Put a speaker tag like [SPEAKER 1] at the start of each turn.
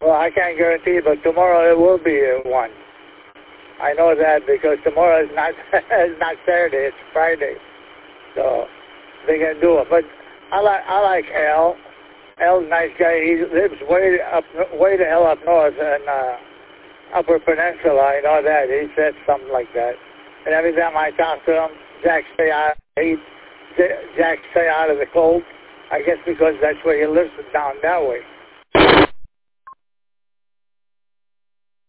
[SPEAKER 1] Well, I can't guarantee, but tomorrow it will be one. I know that because tomorrow is not it's not Saturday, it's Friday, so they can do it. But I like Al. Al's a nice guy. He lives way the hell up north in Upper Peninsula. I know that. He said something like that. And every time I talk to him, Jack stay out of the cold. I guess because that's where he lives, down that way.